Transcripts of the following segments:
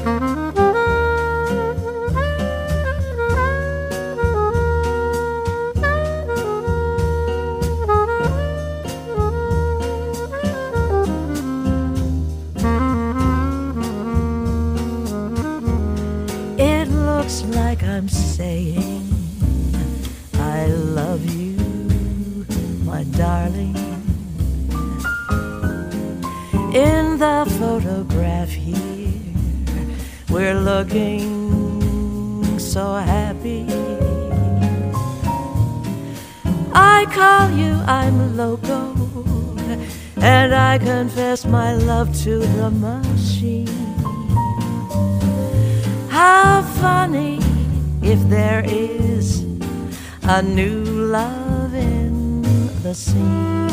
It looks like I'm saying I love you, my darling. In the photograph here, we're looking so happy. I call you, I'm loco, and I confess my love to the machine. How funny if there is a new love in the scene.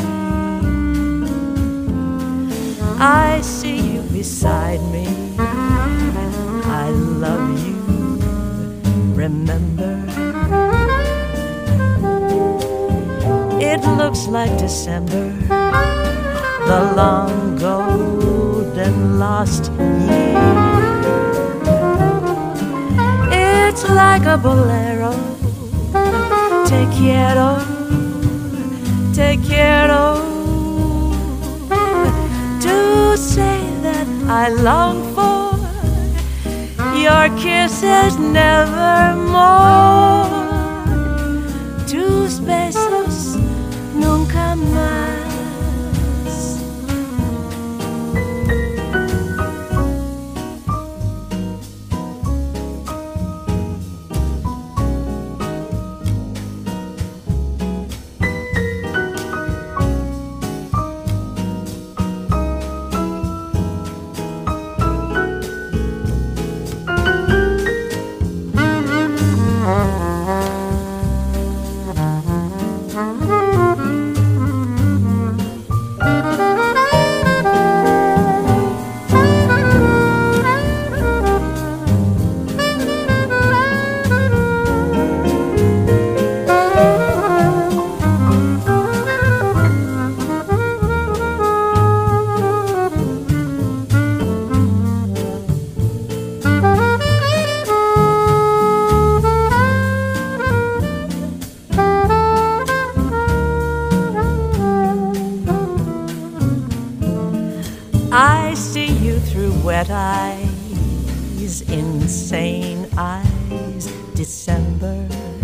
I see you beside me, I love you, remember. It looks like December, the long golden lost year. It's like a bolero, te quiero, te quiero. To say that I long for your kisses nevermore. Tus besos nunca más. I see you through wet eyes, insane eyes, December.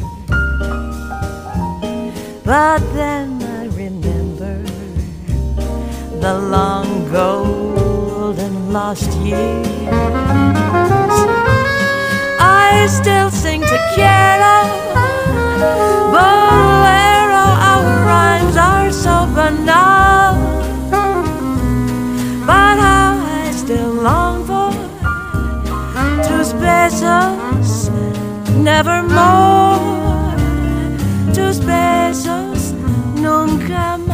But then I remember the long golden lost years. I still sing te quiero, bolero, our rhymes are so banal. But how I still long for tus besos nevermore. Tus besos nunca más.